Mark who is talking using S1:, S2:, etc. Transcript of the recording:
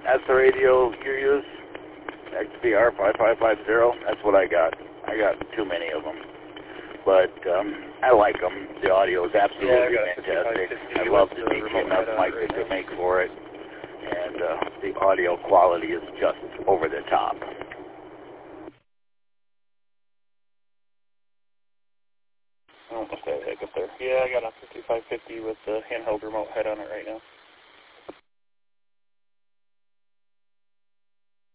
S1: That's the radio you use? XBR 5550? That's what I got. I got too many of them. But I like them. The audio is absolutely fantastic. I love the DTMF mic that they make for it. And the audio quality is just over the top.
S2: I don't know if that heck up there. Yeah, I got a 5550 with the handheld remote head on it right now.